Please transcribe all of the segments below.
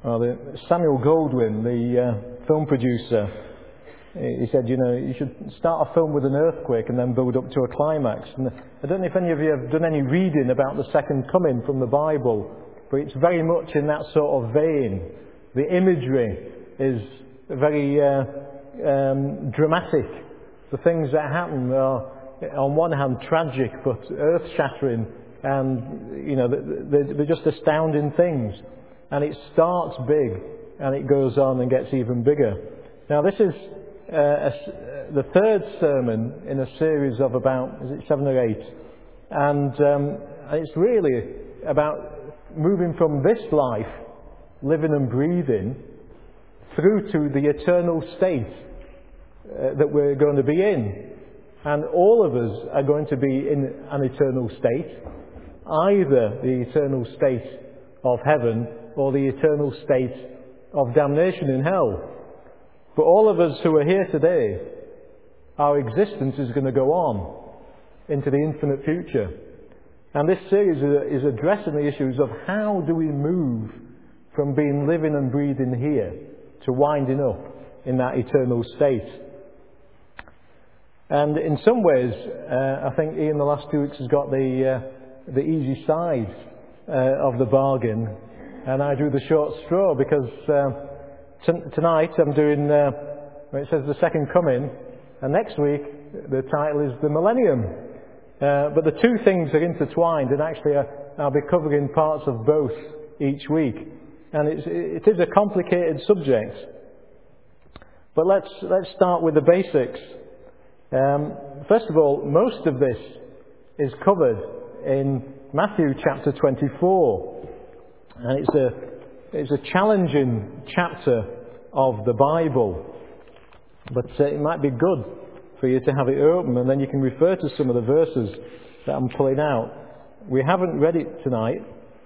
Samuel Goldwyn, the film producer, he said, you should start a film with an earthquake and then build up to a climax. And I don't know if any of you have done any reading about the second coming from the Bible, but it's very much in that sort of vein. The imagery is very dramatic. The things that happen are, on one hand, tragic but earth-shattering, and they're just astounding things. And it starts big, and it goes on and gets even bigger. Now, this is the third sermon in a series of about, 7 or 8? And it's really about moving from this life, living and breathing, through to the eternal state that we're going to be in. And all of us are going to be in an eternal state, either the eternal state of heaven or the eternal state of damnation in hell. But all of us who are here today, our existence is going to go on into the infinite future. And this series is addressing the issues of how do we move from being living and breathing here to winding up in that eternal state. And in some ways, I think Ian the last 2 weeks has got the easy side of the bargain, and I drew the short straw because tonight I'm doing, it says the second coming, and next week the title is the millennium. But the two things are intertwined, and actually I'll be covering parts of both each week. And it is a complicated subject. But let's start with the basics. First of all, most of this is covered in Matthew chapter 24. And it's a challenging chapter of the Bible. But it might be good for you to have it open, and then you can refer to some of the verses that I'm pulling out. We haven't read it tonight,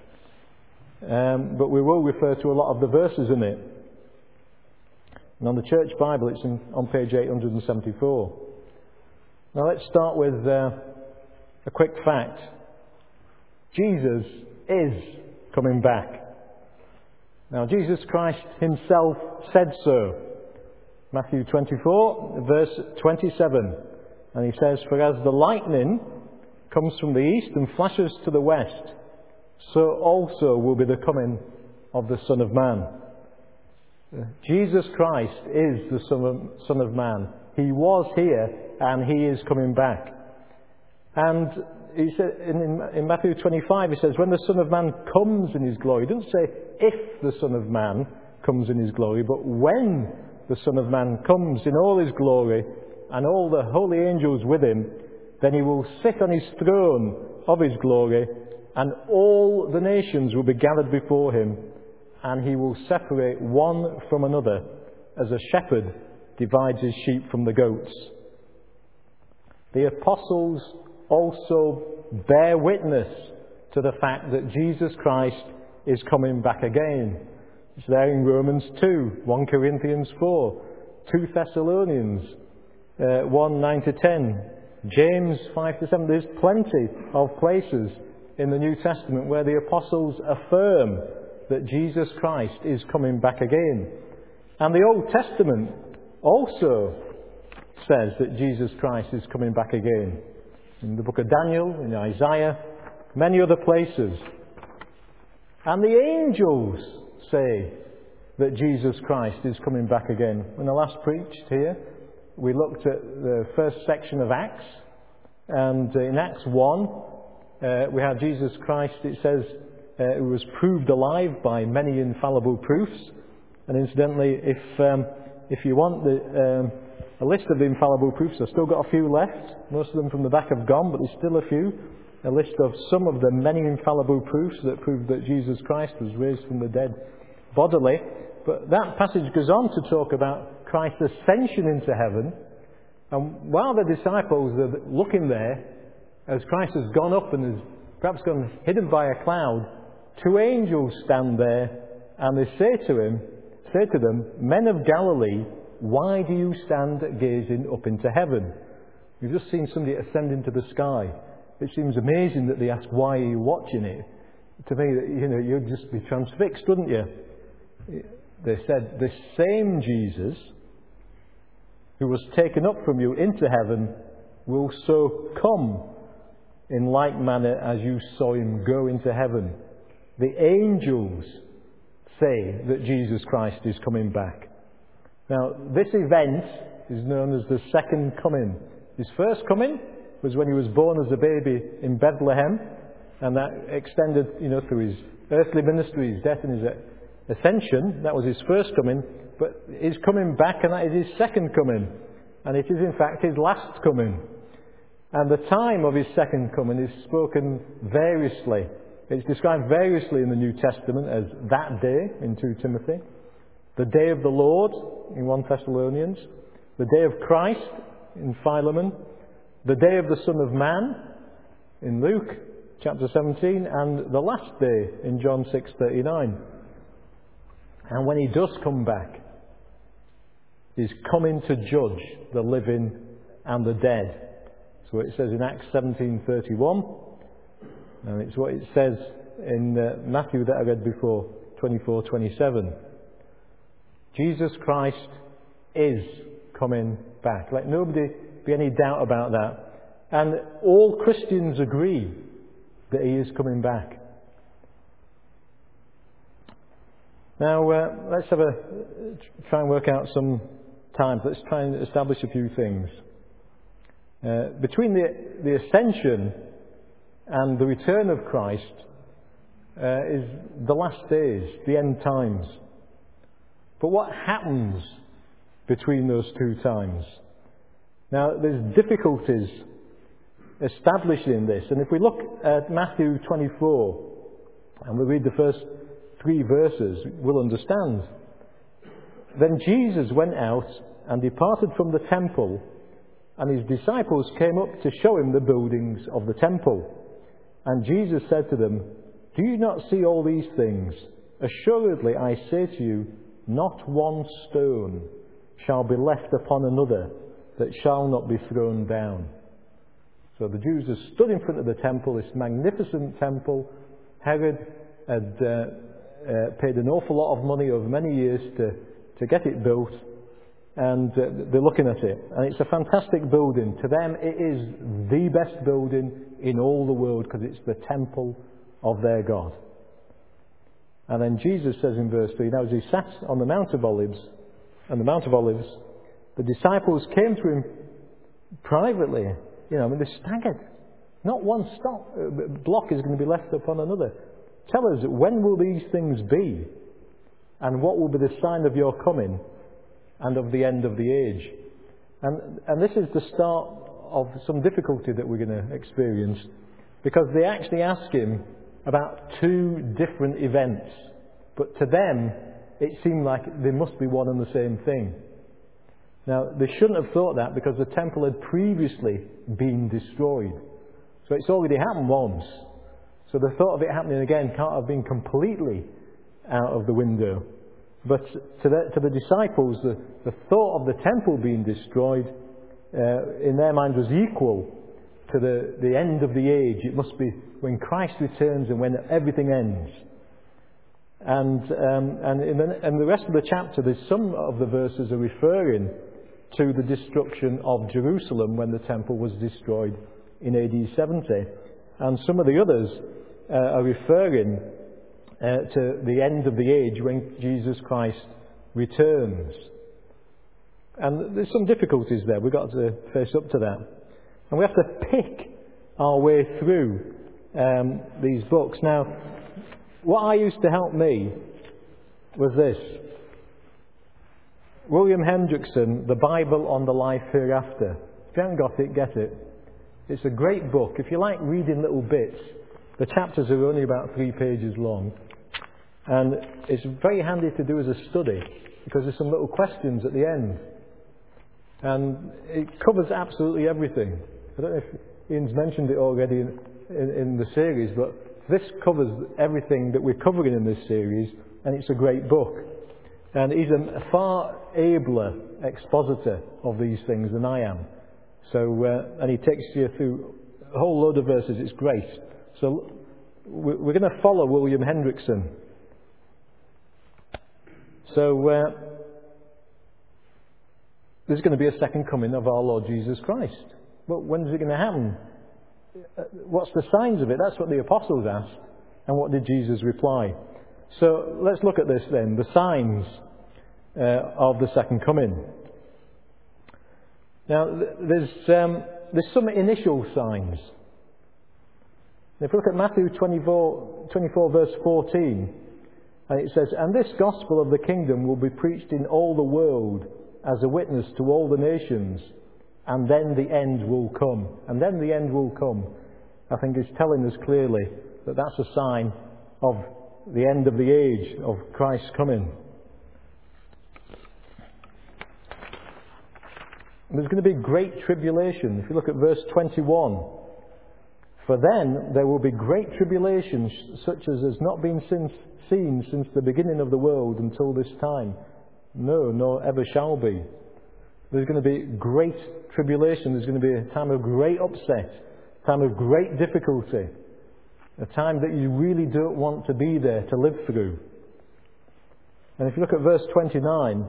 but we will refer to a lot of the verses in it. And on the Church Bible, it's on page 874. Now let's start with a quick fact. Jesus is coming back. Now Jesus Christ himself said so. Matthew 24, verse 27. And he says, "For as the lightning comes from the east and flashes to the west, so also will be the coming of the Son of Man." Jesus Christ is the Son of Man. He was here and he is coming back. And he said in Matthew 25, he says, "When the Son of Man comes in his glory," he doesn't say if the Son of Man comes in his glory, but when the Son of Man comes in all his glory and all the holy angels with him, then he will sit on his throne of his glory, and all the nations will be gathered before him, and he will separate one from another as a shepherd divides his sheep from the goats. The apostles also bear witness to the fact that Jesus Christ is coming back again. It's there in Romans 2, 1 Corinthians 4, 2 Thessalonians 1, 9-10, James 5-7. There's plenty of places in the New Testament where the apostles affirm that Jesus Christ is coming back again. And the Old Testament also says that Jesus Christ is coming back again. In the book of Daniel, in Isaiah, many other places. And the angels say that Jesus Christ is coming back again. When I last preached here, we looked at the first section of Acts. And in Acts 1, we had Jesus Christ, it says, who was proved alive by many infallible proofs. And incidentally, if you want a list of the infallible proofs, I've still got a few left. Most of them from the back have gone, but there's still a few. A list of some of the many infallible proofs that prove that Jesus Christ was raised from the dead bodily. But that passage goes on to talk about Christ's ascension into heaven. And while the disciples are looking there, as Christ has gone up and has perhaps gone hidden by a cloud, two angels stand there and they say to them, "Men of Galilee, why do you stand gazing up into heaven?" We've just seen somebody ascend into the sky. It seems amazing that they ask, "Why are you watching it?" To me, you'd just be transfixed, wouldn't you? they said, "This same Jesus who was taken up from you into heaven will so come in like manner as you saw him go into heaven." The angels say that Jesus Christ is coming back. Now, this event is known as the second coming. His first coming was when he was born as a baby in Bethlehem, and that extended, through his earthly ministry, his death and his ascension. That was his first coming, but he's coming back, and that is his second coming. And it is in fact his last coming. And the time of his second coming is spoken variously. It's described variously in the New Testament as that day in 2 Timothy, the day of the Lord in 1 Thessalonians, the day of Christ in Philemon, the day of the Son of Man in Luke chapter 17, and the last day in John 6:39. And when he does come back, he's coming to judge the living and the dead. So it says in Acts 17:31, and it's what it says in Matthew that I read before, 24:27. Jesus Christ is coming back. Let nobody be any doubt about that. And all Christians agree that he is coming back. Now, let's try and work out some times. Let's try and establish a few things. Between the ascension and the return of Christ is the last days, the end times. But what happens between those two times? Now, there's difficulties establishing this. And if we look at Matthew 24, and we read the first 3 verses, we'll understand. Then Jesus went out and departed from the temple, and his disciples came up to show him the buildings of the temple. And Jesus said to them, "Do you not see all these things? Assuredly, I say to you, not one stone shall be left upon another that shall not be thrown down." So the Jews have stood in front of the temple, this magnificent temple. Herod had paid an awful lot of money over many years to get it built, and they're looking at it. And it's a fantastic building. To them, it is the best building in all the world because it's the temple of their God. And then Jesus says in verse 3, now as he sat on the Mount of Olives, the disciples came to him privately. They're staggered. Not one block is going to be left upon another. Tell us, when will these things be? And what will be the sign of your coming and of the end of the age? And this is the start of some difficulty that we're going to experience, because they actually ask him about 2 different events. But to them, it seemed like they must be one and the same thing. Now, they shouldn't have thought that, because the temple had previously been destroyed. So it's already happened once. So the thought of it happening again can't have been completely out of the window. But to the disciples, the thought of the temple being destroyed in their mind was equal to the end of the age. It must be when Christ returns and when everything ends. And in the rest of the chapter, there's some of the verses are referring to the destruction of Jerusalem when the temple was destroyed in AD 70. And some of the others are referring to the end of the age when Jesus Christ returns. And there's some difficulties there. We've got to face up to that. And we have to pick our way through these books. Now, what used to help me was this. William Hendrickson, The Bible on the Life Hereafter. If you haven't got it, get it. It's a great book. If you like reading little bits, the chapters are only about 3 pages long. And it's very handy to do as a study, because there's some little questions at the end. And it covers absolutely everything. I don't know if Ian's mentioned it already in the series, but this covers everything that we're covering in this series, and it's a great book. And he's a far abler expositor of these things than I am. So, and he takes you through a whole load of verses. It's great. So we're going to follow William Hendrickson. So there's going to be a second coming of our Lord Jesus Christ. But when is it going to happen? What's the signs of it? That's what the apostles asked. And what did Jesus reply? So let's look at this then, the signs of the second coming. Now, there's some initial signs. If we look at Matthew 24 verse 14, and it says, "And this gospel of the kingdom will be preached in all the world as a witness to all the nations, and then the end will come." And then the end will come. I think it's telling us clearly that that's a sign of the end of the age, of Christ's coming. There's going to be great tribulation. If you look at verse 21, "For then there will be great tribulation, such as has not been seen since the beginning of the world until this time. No, nor ever shall be." There's going to be great tribulation. There's going to be a time of great upset, a time of great difficulty, a time that you really don't want to be there to live through. And if you look at verse 29,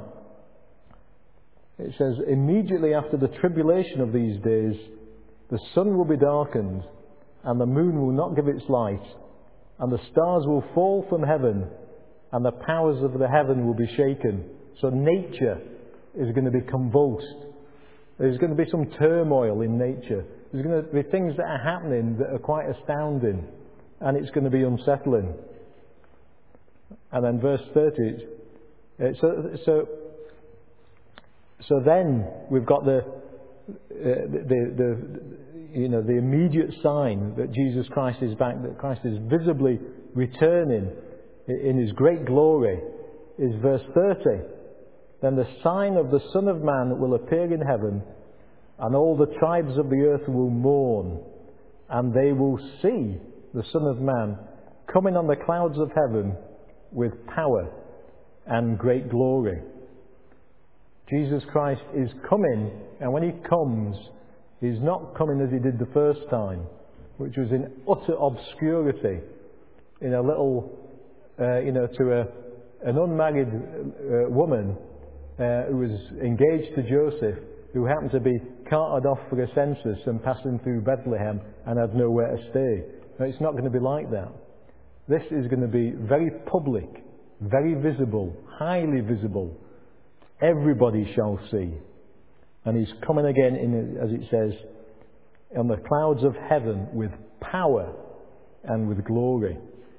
it says, "Immediately after the tribulation of these days, the sun will be darkened, and the moon will not give its light, and the stars will fall from heaven, and the powers of the heaven will be shaken." So nature is going to be convulsed. There's going to be some turmoil in nature. There's going to be things that are happening that are quite astounding, and it's going to be unsettling. And then verse 30. So then we've got the immediate sign that Jesus Christ is back, that Christ is visibly returning in His great glory, is verse 30. "Then the sign of the Son of Man will appear in heaven, and all the tribes of the earth will mourn, and they will see the Son of Man coming on the clouds of heaven with power and great glory." Jesus Christ is coming, and when He comes, He's not coming as He did the first time, which was in utter obscurity, in a little, to an unmarried woman who was engaged to Joseph, who happened to be carted off for a census and passing through Bethlehem and had nowhere to stay. No, it's not going to be like that. This is going to be very public, very visible, highly visible. Everybody shall see. And He's coming again, as it says, on the clouds of heaven with power and with glory.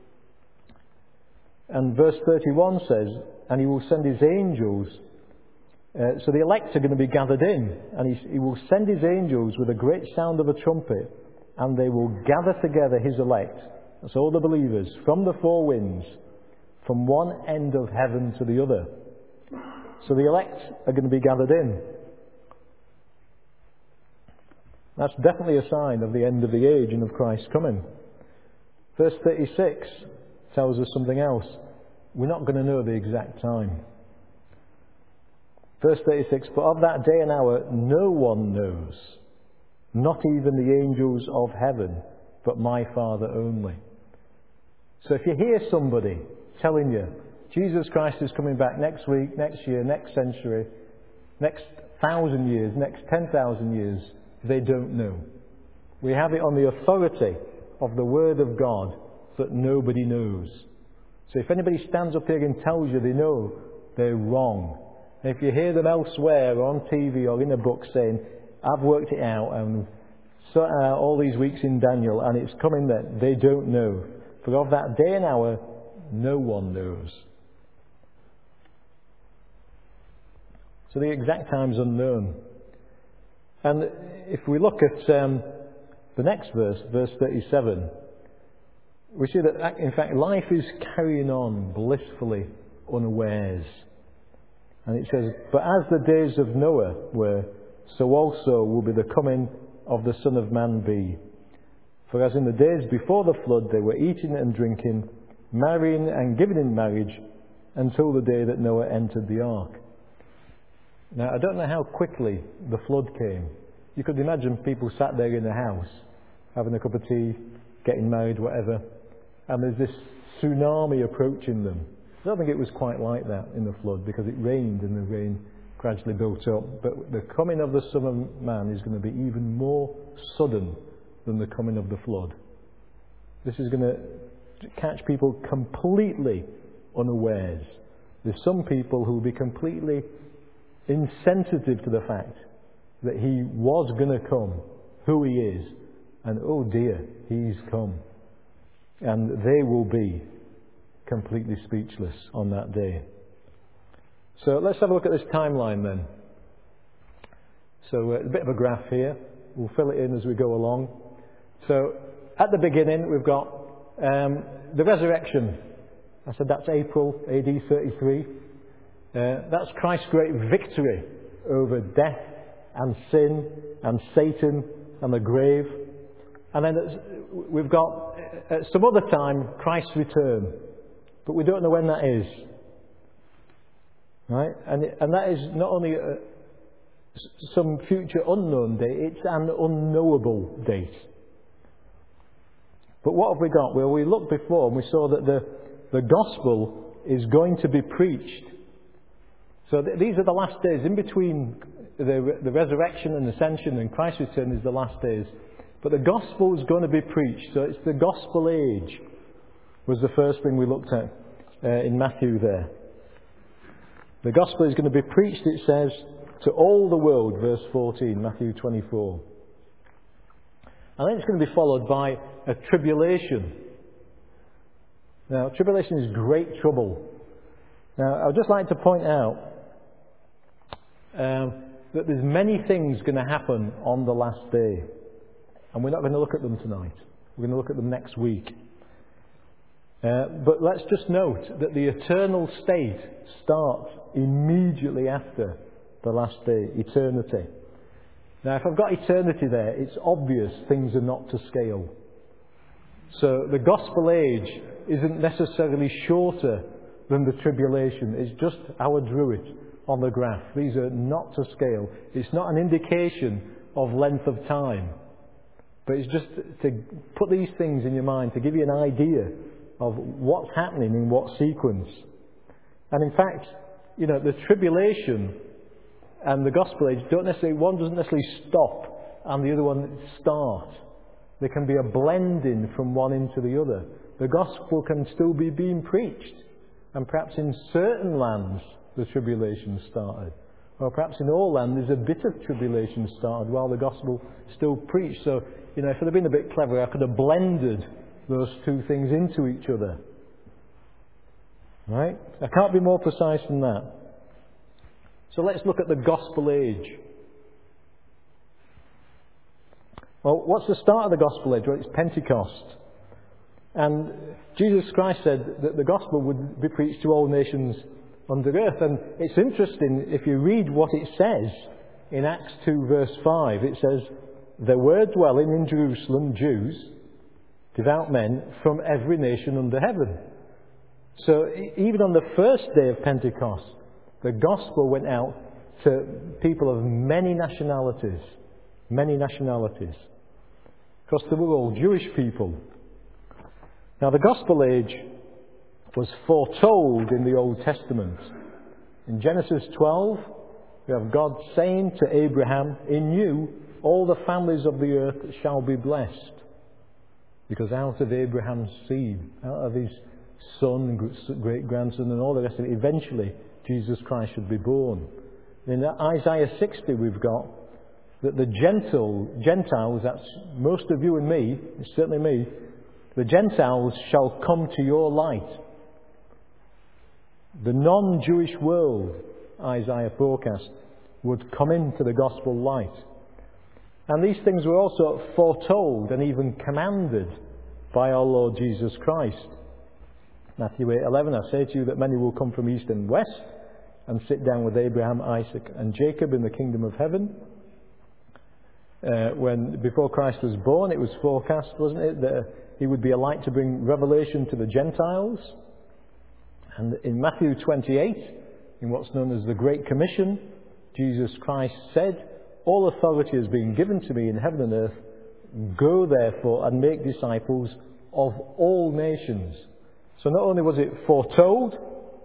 And verse 31 says, "And He will send His angels." So the elect are going to be gathered in. And He will send His angels with a great sound of a trumpet. And they will gather together His elect. That's all the believers, from the four winds, from one end of heaven to the other. So the elect are going to be gathered in. That's definitely a sign of the end of the age and of Christ's coming. Verse 36 tells us something else. We're not going to know the exact time. Verse 36, "But of that day and hour no one knows, not even the angels of heaven, but my Father only." So if you hear somebody telling you, Jesus Christ is coming back next week, next year, next century, next 1,000 years, next 10,000 years, they don't know. We have it on the authority of the Word of God that nobody knows. So if anybody stands up here and tells you they know, they're wrong. And if you hear them elsewhere on TV or in a book saying, "I've worked it out and sorted out all these weeks in Daniel and it's coming then," they don't know. For of that day and hour, no one knows. So the exact time is unknown. And if we look at the next verse, verse 37, we see that, in fact, life is carrying on blissfully unawares. And it says, "But as the days of Noah were, so also will be the coming of the Son of Man be. For as in the days before the flood they were eating and drinking, marrying and giving in marriage, until the day that Noah entered the ark." Now, I don't know how quickly the flood came. You could imagine people sat there in a house, having a cup of tea, getting married, whatever, and there's this tsunami approaching them. I don't think it was quite like that in the flood, because it rained and the rain gradually built up. But the coming of the Son of Man is going to be even more sudden than the coming of the flood. This is going to catch people completely unawares. There's some people who will be completely insensitive to the fact that he was going to come, who he is, and oh dear, he's come. And they will be completely speechless on that day. So let's have a look at this timeline then. So a bit of a graph here. We'll fill it in as we go along. So at the beginning we've got the resurrection. I said that's April AD 33. That's Christ's great victory over death and sin and Satan and the grave. And then we've got at some other time Christ's return, but we don't know when that is. Right? And that is not only some future unknown date, it's an unknowable date. But what have we got? Well, we looked before and we saw that the gospel is going to be preached. So these are the last days. In between the resurrection and ascension and Christ's return is the last days. But the gospel is going to be preached. So it's the gospel age was the first thing we looked at in Matthew there. The gospel is going to be preached, it says, to all the world, verse 14, Matthew 24. And then it's going to be followed by a tribulation. Now, tribulation is great trouble. Now, I would just like to point out that there's many things going to happen on the last day. And we're not going to look at them tonight. We're going to look at them next week. But let's just note that the eternal state starts immediately after the last day, eternity. Now, if I've got eternity there, it's obvious things are not to scale. So the gospel age isn't necessarily shorter than the tribulation. It's just how I drew it on the graph. These are not to scale. It's not an indication of length of time. But it's just to put these things in your mind, to give you an idea of what's happening in what sequence. And in fact, the tribulation and the gospel age one doesn't necessarily stop and the other one start. There can be a blending from one into the other. The gospel can still be being preached. And perhaps in certain lands the tribulation started. Or perhaps in all lands there's a bit of tribulation started while the gospel still preached. So, if I'd have been a bit clever, I could have blended those two things into each other. Right? I can't be more precise than that. So let's look at the gospel age. Well, what's the start of the gospel age? Well, it's Pentecost. And Jesus Christ said that the gospel would be preached to all nations under earth. And it's interesting, if you read what it says in Acts 2 verse 5, it says, "There were dwelling in Jerusalem Jews, devout men, from every nation under heaven." So even on the first day of Pentecost, the gospel went out to people of many nationalities. Many nationalities. Because they were all Jewish people. Now the gospel age was foretold in the Old Testament. In Genesis 12, we have God saying to Abraham, "In you all the families of the earth shall be blessed." Because out of Abraham's seed, out of his son, great-grandson and all the rest of it, eventually Jesus Christ should be born. In Isaiah 60 we've got that the Gentiles, that's most of you and me, it's certainly me, the Gentiles shall come to your light. The non-Jewish world, Isaiah forecast, would come into the gospel light. And these things were also foretold and even commanded by our Lord Jesus Christ. Matthew 8:11, "I say to you that many will come from east and west and sit down with Abraham, Isaac and Jacob in the kingdom of heaven." Before Christ was born, it was forecast, wasn't it, that he would be a light to bring revelation to the Gentiles. And in Matthew 28, in what's known as the Great Commission, Jesus Christ said, "All authority has been given to me in heaven and earth. Go therefore and make disciples of all nations." So not only was it foretold,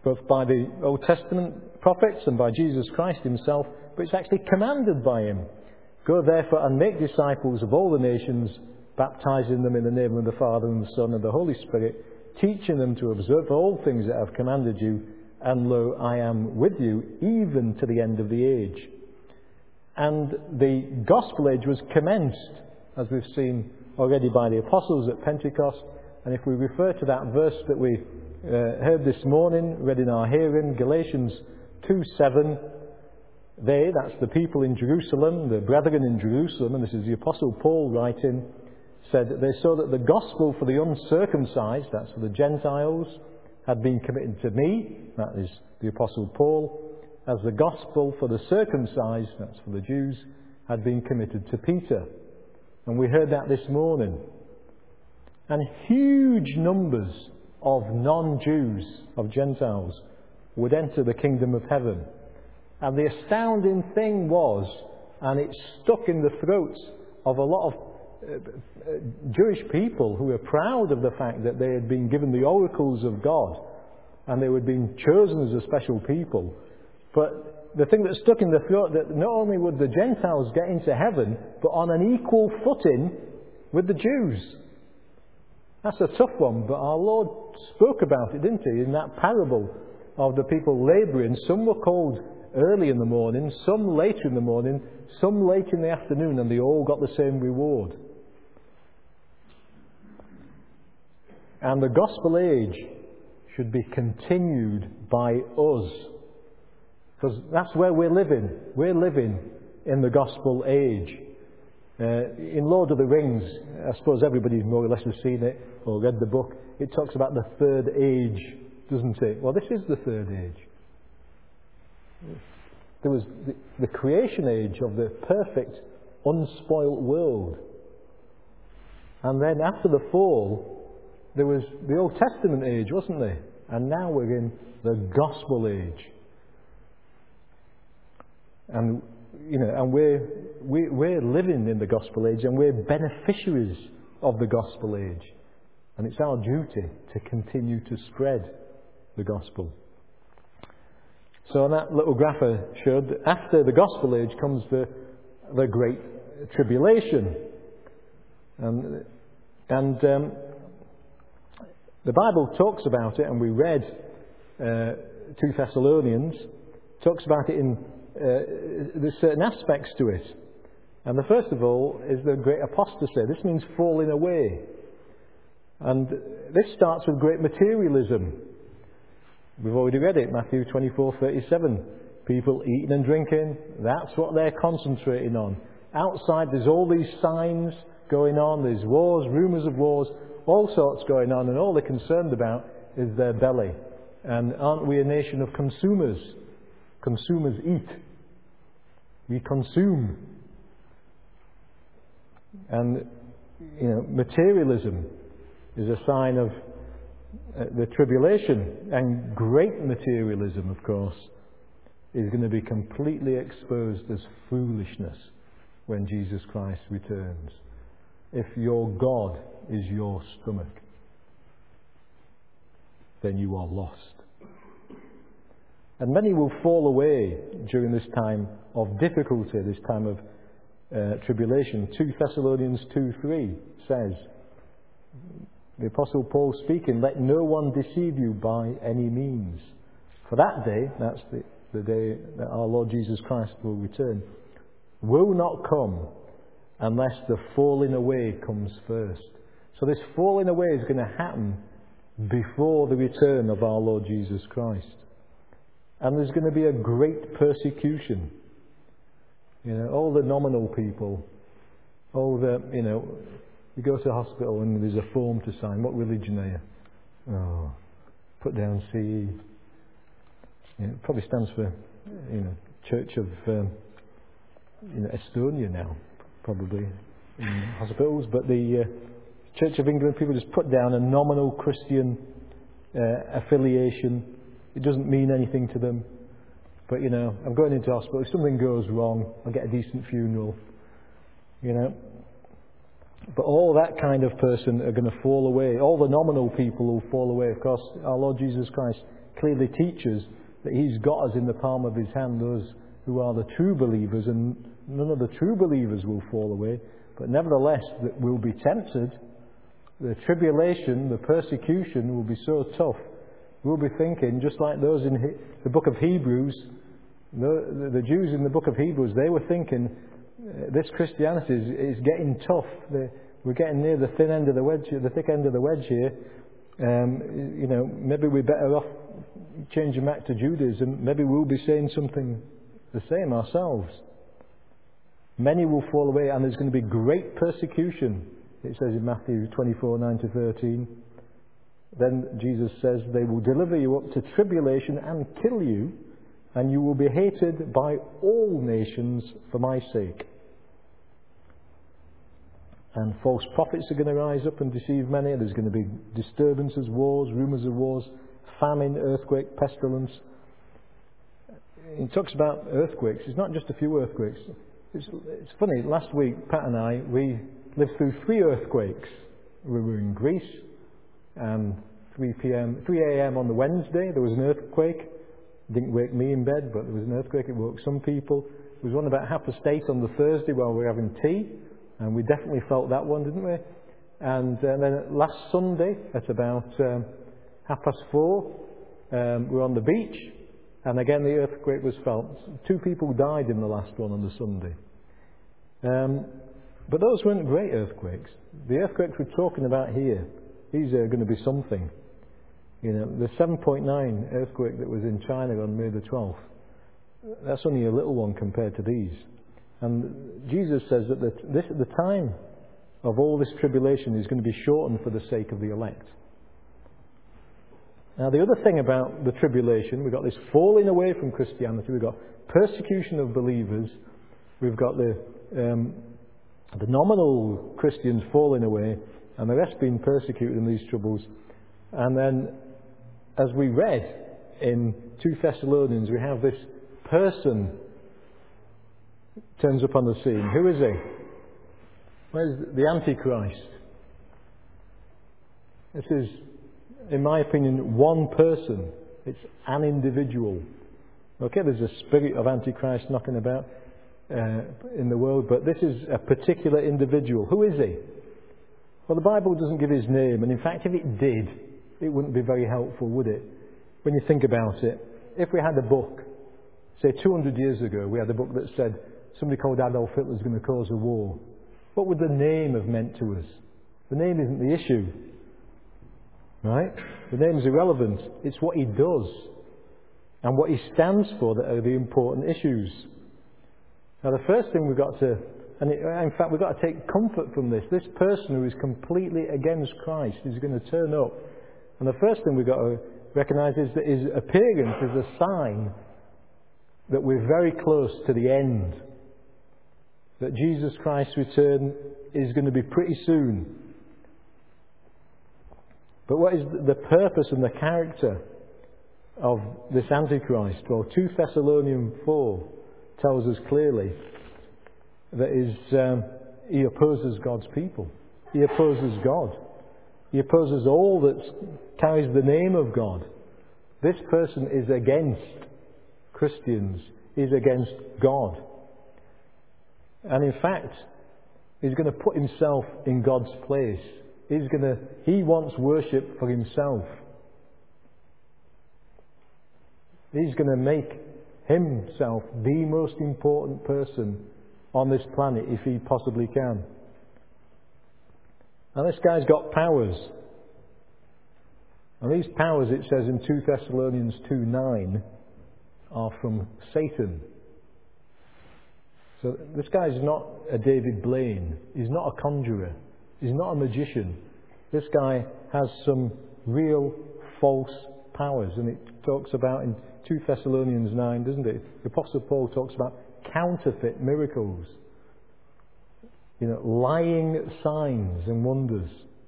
both by the Old Testament prophets and by Jesus Christ himself, but it's actually commanded by him. Go therefore and make disciples of all the nations, baptizing them in the name of the Father and the Son and the Holy Spirit, teaching them to observe all things that I have commanded you, and lo, I am with you even to the end of the age. And the gospel age was commenced, as we've seen already, by the apostles at Pentecost. And if we refer to that verse that we heard this morning, read in our hearing, Galatians 2:7, they, that's the people in Jerusalem, the brethren in Jerusalem, and this is the Apostle Paul writing, said that they saw that the gospel for the uncircumcised, that's for the Gentiles, had been committed to me, that is the Apostle Paul, as the gospel for the circumcised, that's for the Jews, had been committed to Peter. And we heard that this morning. And huge numbers of non-Jews, of Gentiles, would enter the kingdom of heaven. And the astounding thing was, and it stuck in the throats of a lot of Jewish people who were proud of the fact that they had been given the oracles of God and they had been chosen as a special people. But the thing that stuck in the throat, that not only would the Gentiles get into heaven, but on an equal footing with the Jews. That's a tough one, but our Lord spoke about it, didn't he, in that parable of the people labouring. Some were called early in the morning, some later in the morning, some late in the afternoon, and they all got the same reward. And the gospel age should be continued by us. Because that's where we're living. We're living in the gospel age. In Lord of the Rings, I suppose everybody more or less has seen it or read the book. It talks about the third age, doesn't it? Well, this is the third age. There was the creation age of the perfect, unspoilt world. And then after the fall, there was the Old Testament age, wasn't there? And now we're in the gospel age. And we're living in the gospel age, and we're beneficiaries of the gospel age. And it's our duty to continue to spread the gospel. So on that little graph I showed, after the gospel age comes the great tribulation. And the Bible talks about it, and we read 2 Thessalonians, talks about it in there's certain aspects to it. And the first of all is the great apostasy. This means falling away. And this starts with great materialism. We've already read it, Matthew 24:37. People eating and drinking, that's what they're concentrating on. Outside there's all these signs going on, there's wars, rumours of wars, all sorts going on, and all they're concerned about is their belly. And aren't we a nation of consumers? Consumers eat. We consume. And, materialism is a sign of the tribulation. And great materialism, of course, is going to be completely exposed as foolishness when Jesus Christ returns. If your God is your stomach, then you are lost. And many will fall away during this time of difficulty, this time of tribulation. 2 Thessalonians 2:3 says, the Apostle Paul speaking, let no one deceive you by any means. For that day, that's the day that our Lord Jesus Christ will return, will not come unless the falling away comes first. So this falling away is going to happen before the return of our Lord Jesus Christ. And there's going to be a great persecution. All the nominal people, all the, you go to the hospital and there's a form to sign. What religion are you? Oh, put down CE. It probably stands for, Church of, Estonia now, probably, in hospitals. But the Church of England, people just put down a nominal Christian affiliation. It doesn't mean anything to them. But, I'm going into hospital. If something goes wrong, I'll get a decent funeral. But all that kind of person are going to fall away. All the nominal people will fall away. Of course, our Lord Jesus Christ clearly teaches that He's got us in the palm of His hand, those who are the true believers, and none of the true believers will fall away. But nevertheless, that we'll be tempted. The tribulation, the persecution will be so tough. We'll be thinking, just like those in the book of Hebrews, the Jews in the book of Hebrews, they were thinking, this Christianity is getting tough. We're getting near the thin end of the wedge, the thick end of the wedge here. Maybe we're better off changing back to Judaism. Maybe we'll be saying something the same ourselves. Many will fall away, and there's going to be great persecution. It says in Matthew 24:9-13. Then Jesus says, they will deliver you up to tribulation and kill you, and you will be hated by all nations for my sake. And false prophets are going to rise up and deceive many. There's going to be disturbances, wars, rumours of wars, famine, earthquake, pestilence. He talks about earthquakes. It's not just a few earthquakes. It's funny, last week, Pat and I, we lived through 3 earthquakes. We were in Greece, and 3 a.m. on the Wednesday, there was an earthquake. It didn't wake me in bed, but there was an earthquake. It woke some people. There was one about 8:30 on the Thursday while we were having tea, and we definitely felt that one, didn't we? And then last Sunday at about 4:30, we were on the beach, and again the earthquake was felt. 2 people died in the last one on the Sunday. But those weren't great earthquakes. The earthquakes we're talking about here, these are going to be something. The 7.9 earthquake that was in China on May the 12th, that's only a little one compared to these. And Jesus says that the time of all this tribulation is going to be shortened for the sake of the elect. Now, the other thing about the tribulation, we've got this falling away from Christianity, we've got persecution of believers, we've got the nominal Christians falling away, and the rest being persecuted in these troubles. And then, as we read in 2 Thessalonians, we have this person turns up on the scene. Who is he? Where's the Antichrist? This is, in my opinion, one person. It's an individual. Okay, there's a spirit of Antichrist knocking about in the world, but this is a particular individual. Who is he? Well, the Bible doesn't give his name, and in fact, if it did, it wouldn't be very helpful, would it? When you think about it, if we had a book, say 200 years ago, we had a book that said somebody called Adolf Hitler is going to cause a war, what would the name have meant to us? The name isn't the issue, right? The name is irrelevant. It's what he does and what he stands for that are the important issues. Now, the first thing we've got to, in fact, we've got to take comfort from this. This person who is completely against Christ is going to turn up. And the first thing we've got to recognise is that his appearance is a sign that we're very close to the end. That Jesus Christ's return is going to be pretty soon. But what is the purpose and the character of this Antichrist? Well, 2 Thessalonians 4 tells us clearly that he opposes God's people. He opposes God. He opposes all that carries the name of God. This person is against Christians. He's against God. And in fact, he's going to put himself in God's place. He wants worship for himself. He's going to make himself the most important person on this planet if he possibly can. And this guy's got powers. And these powers, it says in 2 Thessalonians 2:9, are from Satan. So this guy's not a David Blaine. He's not a conjurer. He's not a magician. This guy has some real false powers. And it talks about in 2 Thessalonians 9, doesn't it? The Apostle Paul talks about counterfeit miracles. Lying signs and wonders.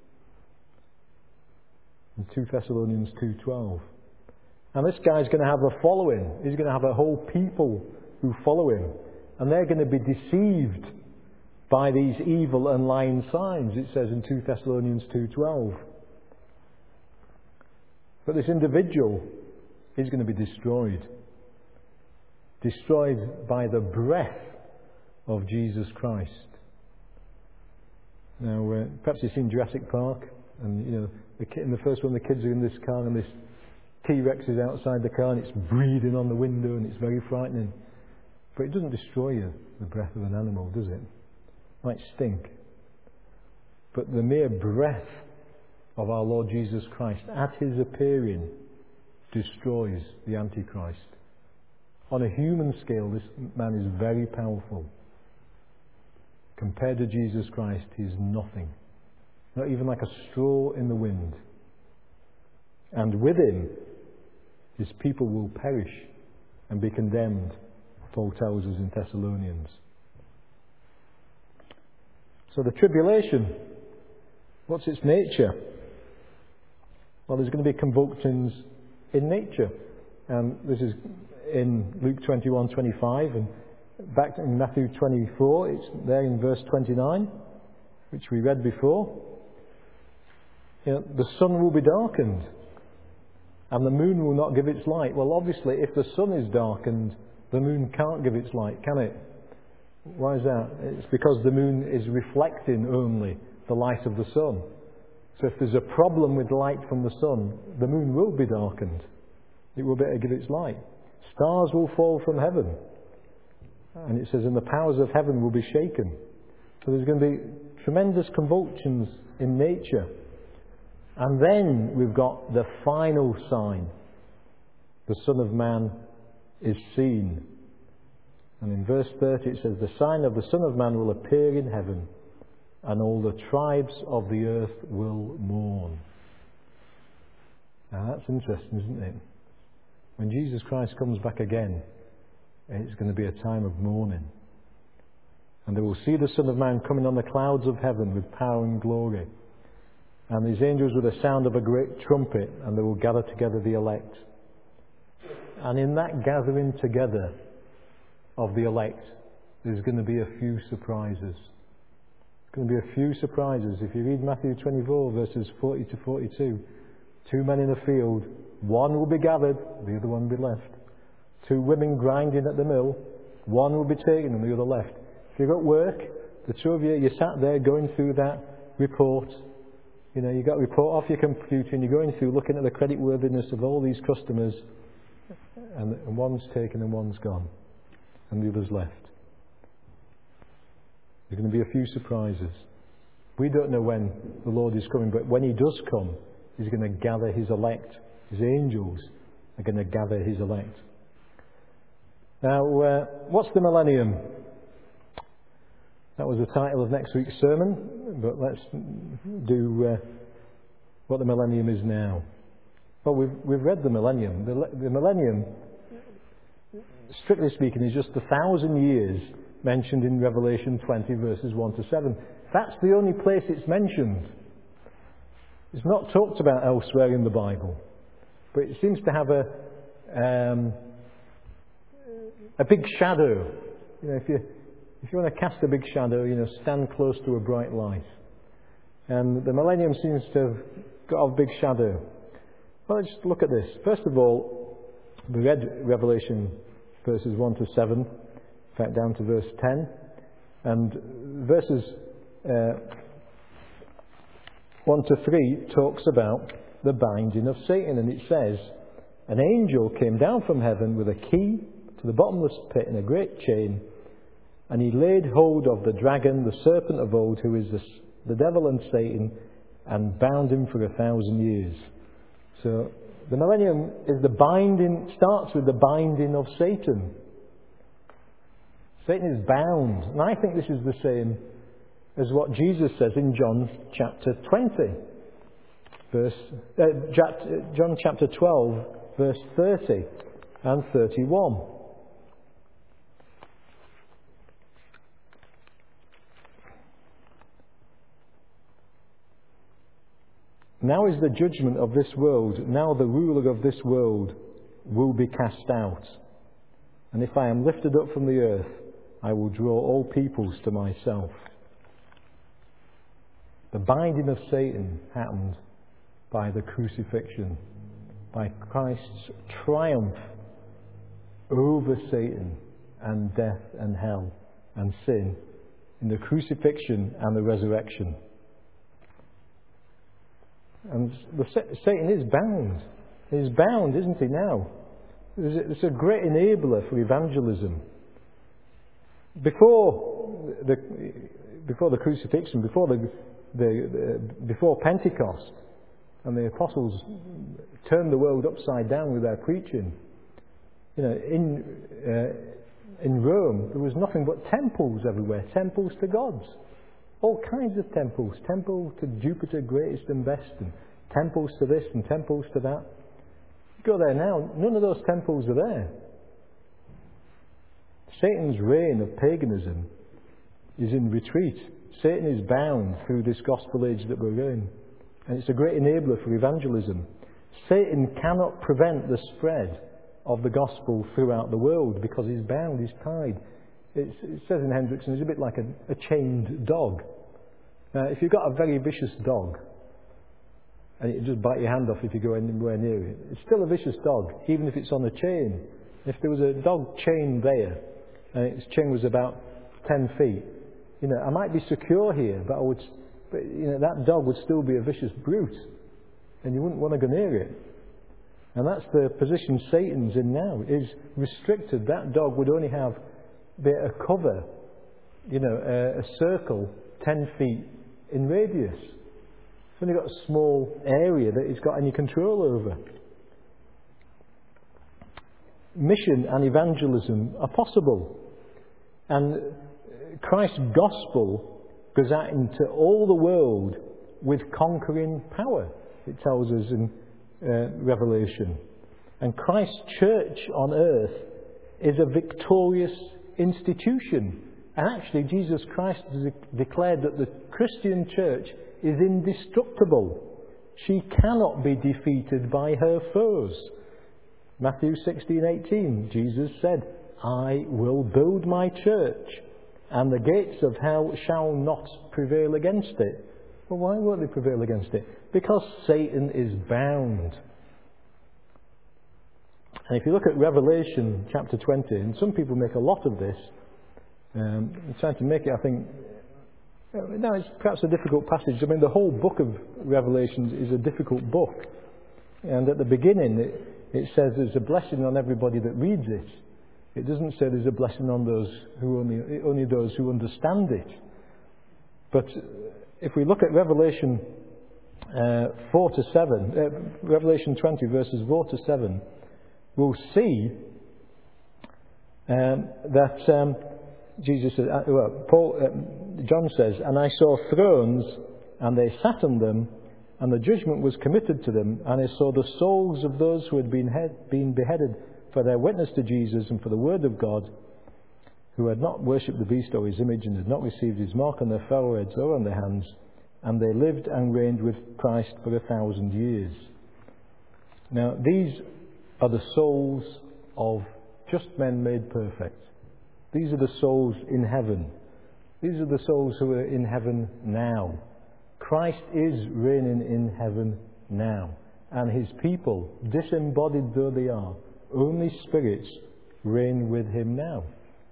In 2 Thessalonians 2:12. And this guy's going to have a following. He's going to have a whole people who follow him. And they're going to be deceived by these evil and lying signs, it says in 2 Thessalonians 2:12. But this individual He's going to be destroyed. Destroyed by the breath of Jesus Christ. Now, perhaps you've seen Jurassic Park, and in the first one, the kids are in this car, and this T-Rex is outside the car, and it's breathing on the window, and it's very frightening. But it doesn't destroy you, the breath of an animal, does it? It might stink. But the mere breath of our Lord Jesus Christ at His appearing destroys the Antichrist. On a human scale, this man is very powerful. Compared to Jesus Christ, he is nothing. Not even like a straw in the wind. And with him, his people will perish and be condemned, Paul tells us in Thessalonians. So the tribulation, what's its nature? Well, there's going to be convulsions in nature. This is in Luke 21:25, and back in Matthew 24, it's there in verse 29, which we read before. The sun will be darkened, and the moon will not give its light. Well, obviously, if the sun is darkened, the moon can't give its light, can it? Why is that? It's because the moon is reflecting only the light of the sun. So if there's a problem with light from the sun, the moon will be darkened. It will be able to give its light. Stars will fall from heaven. And it says, and the powers of heaven will be shaken. So there's going to be tremendous convulsions in nature. And then we've got the final sign. The Son of Man is seen. And in verse 30 it says, the sign of the Son of Man will appear in heaven, and all the tribes of the earth will mourn. Now that's interesting, isn't it? When Jesus Christ comes back again, it's going to be a time of mourning. And they will see the Son of Man coming on the clouds of heaven with power and glory. And these angels with the sound of a great trumpet, and they will gather together the elect. And in that gathering together of the elect, there's going to be a few surprises. There's going to be a few surprises. If you read Matthew 24, verses 40 to 42, 2 men in a field, one will be gathered, the other one will be left. 2 women grinding at the mill, one will be taken and the other left. If you're at work, the 2 of you sat there going through that report. You got a report off your computer and you're going through looking at the creditworthiness of all these customers, and one's taken and one's gone and the other's left. There's going to be a few surprises. We don't know when the Lord is coming, but when He does come, He's going to gather His elect. His angels are going to gather His elect. Now, what's the millennium? That was the title of next week's sermon, but let's do what the millennium is now. Well, we've read the millennium. The millennium, strictly speaking, is just 1,000 years mentioned in Revelation 20, verses 1 to 7. That's the only place it's mentioned. It's not talked about elsewhere in the Bible, but it seems to have a big shadow. If you want to cast a big shadow, stand close to a bright light. And the millennium seems to have got a big shadow. Well, let's look at this. First of all, we read Revelation verses 1 to 7, in fact down to verse 10. And verses 1 to 3 talks about the binding of Satan. And it says, an angel came down from heaven with a key to the bottomless pit and a great chain. And he laid hold of the dragon, the serpent of old, who is the devil and Satan, and bound him for 1,000 years. So the millennium is starts with the binding of Satan. Satan is bound. And I think this is the same as what Jesus says in John chapter 20. John chapter 12, verse 30 and 31. Now is the judgment of this world. Now the ruler of this world will be cast out. And if I am lifted up from the earth, I will draw all peoples to myself. The binding of Satan happened by the crucifixion, by Christ's triumph over Satan and death and hell and sin in the crucifixion and the resurrection. And Satan is bound. He's bound, isn't he, now? It's a great enabler for evangelism. Before the crucifixion, before Pentecost, and the apostles turned the world upside down with their preaching, in Rome there was nothing but temples everywhere, temples to gods, all kinds of temples, temple to Jupiter greatest and best, and temples to this and temples to that. Go there now, none of those temples are there. Satan's reign of paganism is in retreat. Satan is bound through this gospel age that we're in. And it's a great enabler for evangelism. Satan cannot prevent the spread of the gospel throughout the world because he's bound, he's tied. It says in Hendrickson, he's a bit like a chained dog. If you've got a very vicious dog, and it just bite your hand off if you go anywhere near it, it's still a vicious dog, even if it's on a chain. If there was a dog chained there, and its chain was about 10 feet, I might be secure here, but that dog would still be a vicious brute, and you wouldn't want to go near it. And that's the position Satan's in now, is restricted. That dog would only have a cover, a circle 10 feet in radius. It's only got a small area that it's got any control over. Mission and evangelism are possible. And Christ's gospel goes out into all the world with conquering power, it tells us in Revelation. And Christ's church on earth is a victorious institution. And actually Jesus Christ has declared that the Christian church is indestructible. She cannot be defeated by her foes. Matthew 16:18, Jesus said, I will build my church, and the gates of hell shall not prevail against it. Well, why won't they prevail against it? Because Satan is bound. And if you look at Revelation chapter 20, and some people make a lot of this, trying to make it, I think, no, it's perhaps a difficult passage. I mean, the whole book of Revelation is a difficult book. And at the beginning, it says there's a blessing on everybody that reads it. It doesn't say there's a blessing on those who only those who understand it. But if we look at Revelation 4 to 7, Revelation 20 verses 4 to 7, we'll see that Jesus says, John says, and I saw thrones, and they sat on them, and the judgment was committed to them, and I saw the souls of those who had been beheaded for their witness to Jesus and for the word of God, who had not worshipped the beast or his image, and had not received his mark on their foreheads or on their hands, and they lived and reigned with Christ for 1,000 years. Now, these are the souls of just men made perfect. These are the souls in heaven. These are the souls who are in heaven now. Christ is reigning in heaven now. And his people, disembodied though they are, only spirits, reign with him now.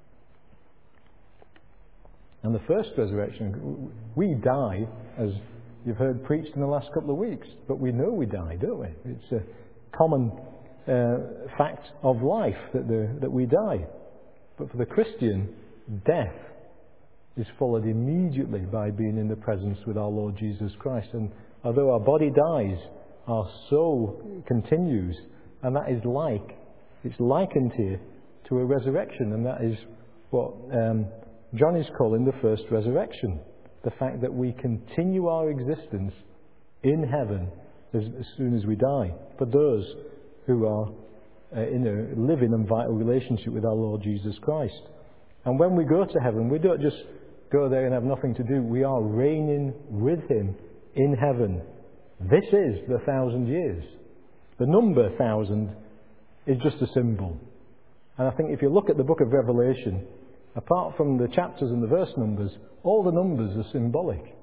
And the first resurrection, we die, as you've heard preached in the last couple of weeks, but we know we die, don't we? It's a common fact of life that we die. But for the Christian, death is followed immediately by being in the presence with our Lord Jesus Christ. And although our body dies, our soul continues. And that is it's likened here to a resurrection. And that is what John is calling the first resurrection. The fact that we continue our existence in heaven as soon as we die. For those who are in a living and vital relationship with our Lord Jesus Christ. And when we go to heaven, we don't just go there and have nothing to do. We are reigning with him in heaven. This is the 1,000 years. The number 1,000 is just a symbol. And I think if you look at the book of Revelation, apart from the chapters and the verse numbers, all the numbers are symbolic.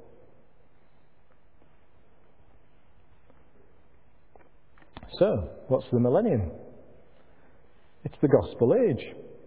So, what's the millennium? It's the gospel age.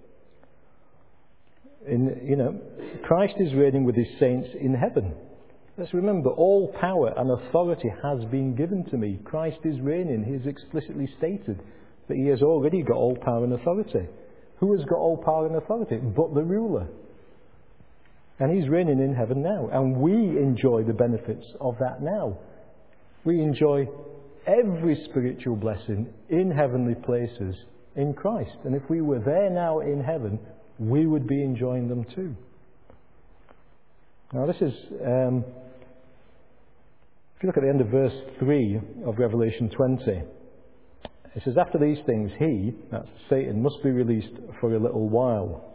Christ is reigning with his saints in heaven. Let's remember, all power and authority has been given to me. Christ is reigning. He has explicitly stated that he has already got all power and authority. Who has got all power and authority? But the ruler. And he's reigning in heaven now. And we enjoy the benefits of that now. We enjoy every spiritual blessing in heavenly places in Christ. And if we were there now in heaven, we would be enjoying them too. Now this is, if you look at the end of verse 3 of Revelation 20, it says, after these things, he, that's Satan, must be released for a little while.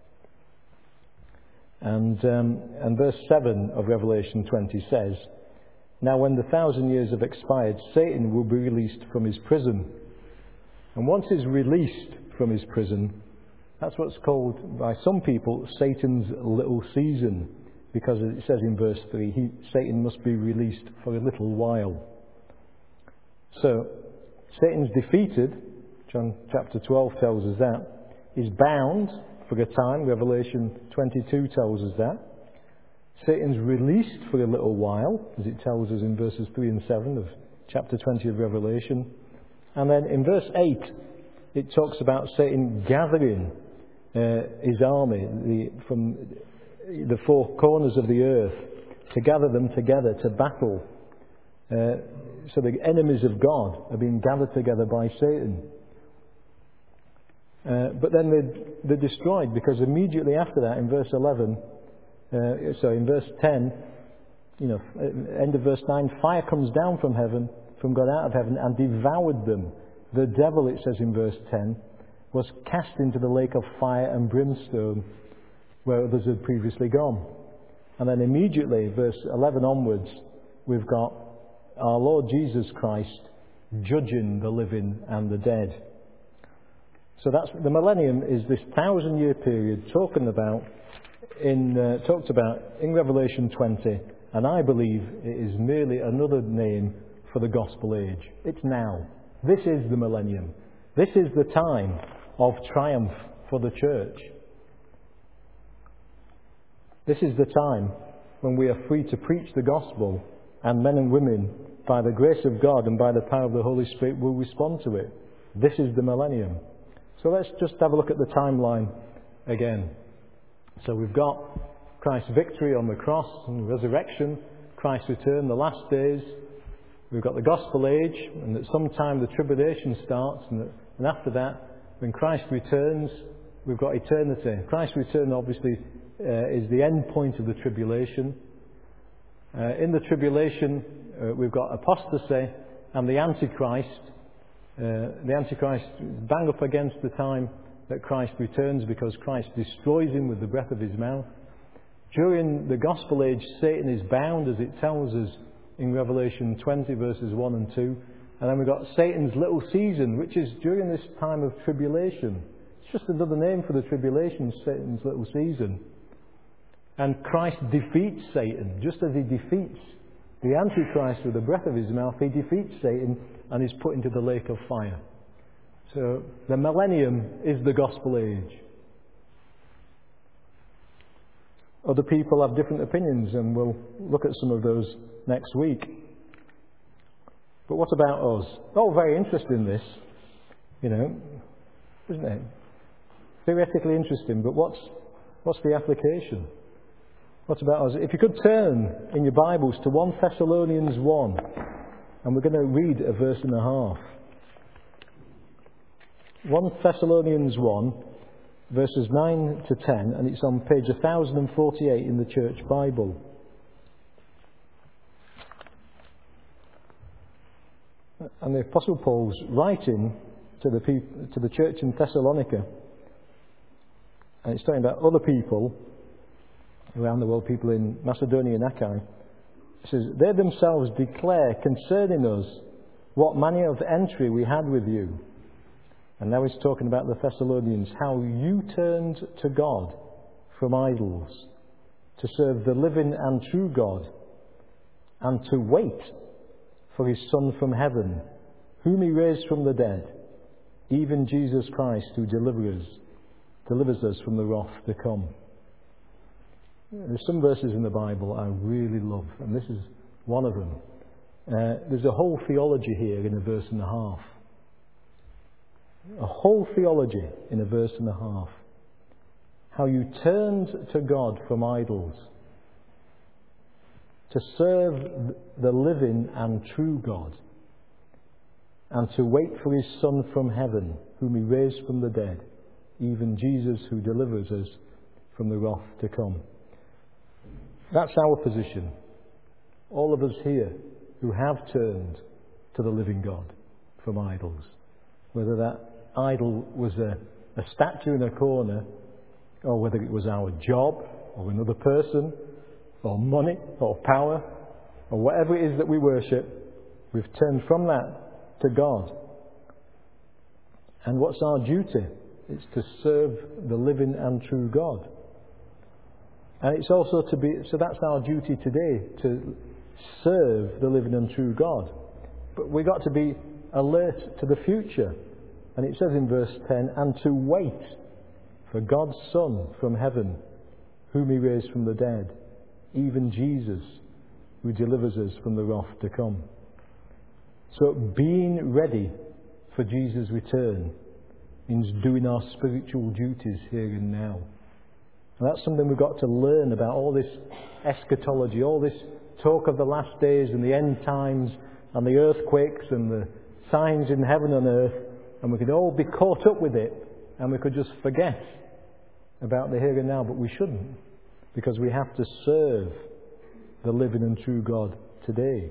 And verse 7 of Revelation 20 says, now when the 1,000 years have expired, Satan will be released from his prison. And once he's released from his prison, that's what's called by some people Satan's little season, because it says in verse 3, Satan must be released for a little while. So, Satan's defeated, John chapter 12 tells us that, is bound for a time, Revelation 22 tells us that. Satan's released for a little while, as it tells us in verses 3 and 7 of chapter 20 of Revelation. And then in verse 8, it talks about Satan gathering his army from the four corners of the earth, to gather them together to battle. So the enemies of God are being gathered together by Satan. But then they're destroyed, because immediately after that, in verse 11, in verse 10, end of verse 9, fire comes down from heaven, from God out of heaven, and devoured them. The devil, it says in verse 10, was cast into the lake of fire and brimstone, where others had previously gone. And then immediately, verse 11 onwards, we've got our Lord Jesus Christ judging the living and the dead. So that's the millennium, is this 1,000-year period talked about in Revelation 20, and I believe it is merely another name for the gospel age. It's now. This is the millennium. This is the time of triumph for the church. This is the time when we are free to preach the gospel, and men and women, by the grace of God and by the power of the Holy Spirit, will respond to it. This is the millennium. So let's just have a look at the timeline again. So we've got Christ's victory on the cross and resurrection, Christ's return, the last days. We've got the gospel age, and at some time the tribulation starts, and after that, when Christ returns, we've got eternity. Christ's return, obviously, is the end point of the tribulation. In the tribulation, we've got apostasy and the Antichrist. The Antichrist is bang up against the time that Christ returns, because Christ destroys him with the breath of his mouth. During the gospel age, Satan is bound, as it tells us in Revelation 20 verses 1 and 2. And then we've got Satan's little season, which is during this time of tribulation. It's just another name for the tribulation, Satan's little season. And Christ defeats Satan, just as he defeats the Antichrist with the breath of his mouth. He defeats Satan and is put into the lake of fire. So the millennium is the gospel age. Other people have different opinions, and we'll look at some of those next week. But what about us? Oh, very interesting this, isn't it? Theoretically interesting, but what's the application? What about us? If you could turn in your Bibles to 1 Thessalonians 1, and we're going to read a verse and a half. 1 Thessalonians 1, verses 9 to 10, and it's on page 1048 in the Church Bible. And the Apostle Paul's writing to the church in Thessalonica, and it's talking about other people around the world, people in Macedonia and Achaia. It says, they themselves declare concerning us what manner of entry we had with you. And now he's talking about the Thessalonians, how you turned to God from idols, to serve the living and true God, and to wait for his Son from heaven, whom he raised from the dead, even Jesus Christ, who delivers us from the wrath to come. There's some verses in the Bible I really love, and this is one of them. There's a whole theology here in a verse and a half. A whole theology in a verse and a half. How you turned to God from idols to serve the living and true God, and to wait for his Son from heaven, whom he raised from the dead, even Jesus, who delivers us from the wrath to come. That's our position. All of us here who have turned to the living God from idols. Whether that idol was a statue in a corner, or whether it was our job, or another person, or money, or power, or whatever it is that we worship, we've turned from that to God. And what's our duty? It's to serve the living and true God. And it's also so that's our duty today, to serve the living and true God. But we've got to be alert to the future. And it says in verse 10, and to wait for God's Son from heaven, whom he raised from the dead, even Jesus, who delivers us from the wrath to come. So being ready for Jesus' return means doing our spiritual duties here and now. And that's something we've got to learn about, all this eschatology, all this talk of the last days and the end times and the earthquakes and the signs in heaven and earth, and we could all be caught up with it and we could just forget about the here and now, but we shouldn't, because we have to serve the living and true God today.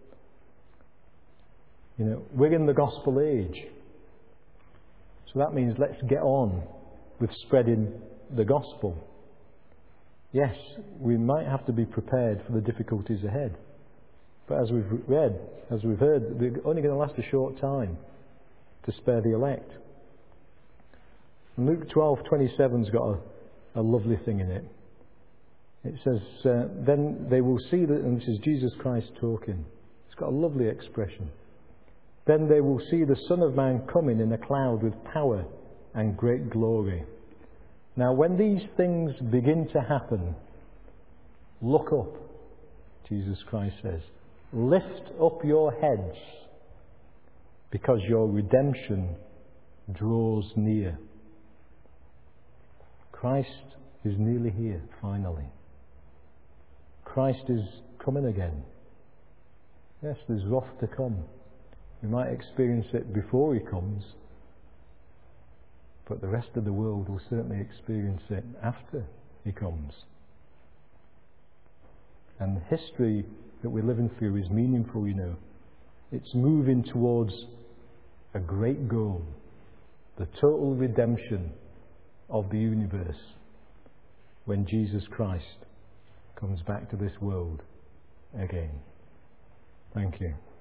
We're in the gospel age. So that means let's get on with spreading the gospel. Yes, we might have to be prepared for the difficulties ahead. But as we've read, as we've heard, they're only going to last a short time to spare the elect. And Luke 12:27's got a lovely thing in it. It says, then they will see that, and this is Jesus Christ talking. It's got a lovely expression. Then they will see the Son of Man coming in a cloud with power and great glory. Now, when these things begin to happen, look up, Jesus Christ says. Lift up your heads, because your redemption draws near. Christ is nearly here, finally. Christ is coming again. Yes, there's wrath to come. We might experience it before he comes, but the rest of the world will certainly experience it after he comes. And the history that we're living through is meaningful, It's moving towards a great goal, the total redemption of the universe, when Jesus Christ comes back to this world again. Thank you.